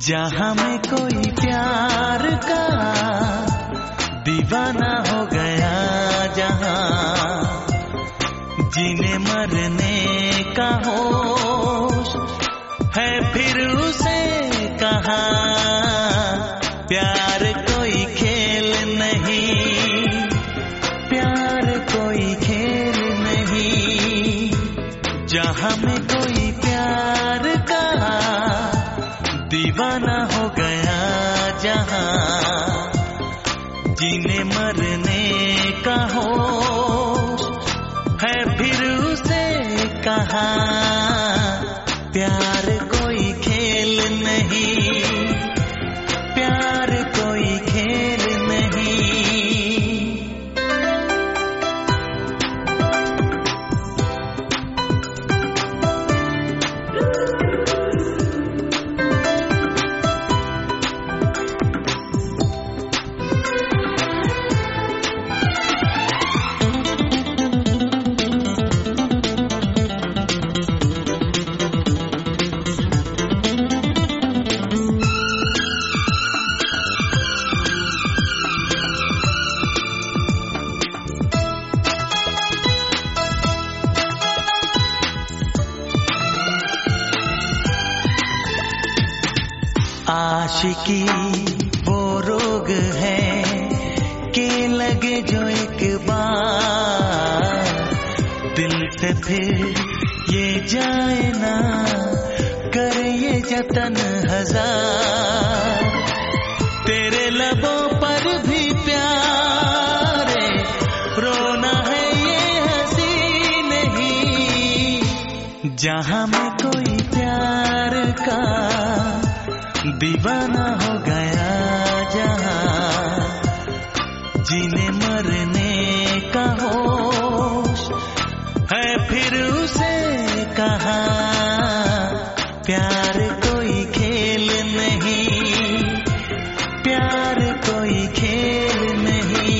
जहाँ में कोई प्यार का दीवाना हो गया, जहाँ जीने मरने का होश है फिर उसे कहाँ। प्यार कोई खेल नहीं, प्यार कोई खेल नहीं। जहाँ में कोई प्यार का दीवाना हो गया, जहाँ जीने मरने का होश है फिर उसे कहाँ। प्यार कोई खेल नहीं, प्यार कोई खेल नहीं। आशिकी वो रोग है कि लगे जो एक बार दिल से फिर ये जाए ना, करे ये जतन हजार। तेरे लबों पर भी प्यारे रोना है ये हंसी नहीं। जहाँ में कोई प्यार का दीवाना हो गया, जहाँ जीने मरने का होश है फिर उसे कहाँ। प्यार कोई खेल नहीं, प्यार कोई खेल नहीं।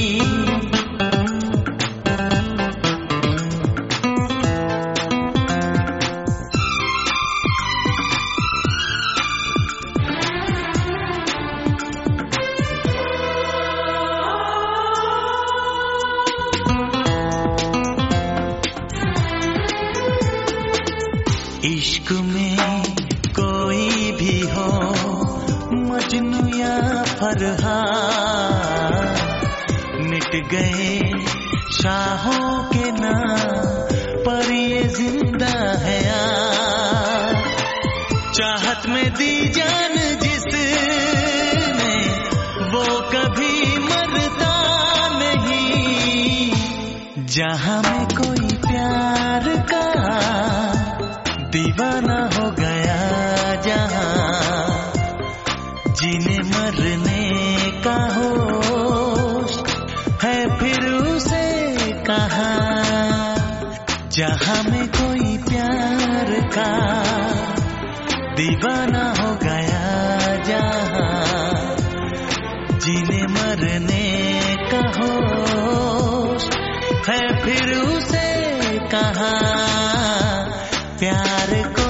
इश्क में कोई भी हो, मजनू या फरहान, मिट गए शाहों के नाम पर ये जिंदा है यार। चाहत में दी जान जिसने वो कभी मरता नहीं। जहाँ में कोई प्यार का दीवाना हो गया, जहाँ जीने मरने का होश है फिर उसे कहाँ। जहाँ में कोई प्यार का दीवाना हो गया, जहाँ जीने मरने का होश है फिर उसे कहाँ। प्यार को